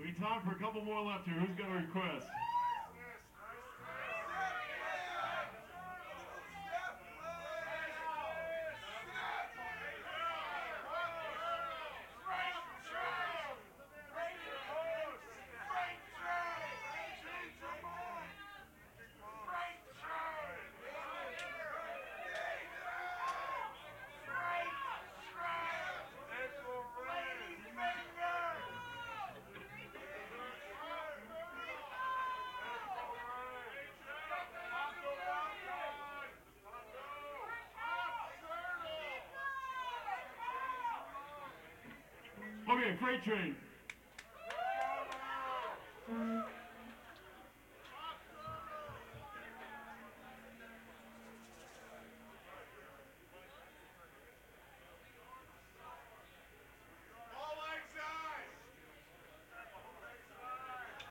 Ricky, time for a couple more left here. Who's got a request? Okay, freight train.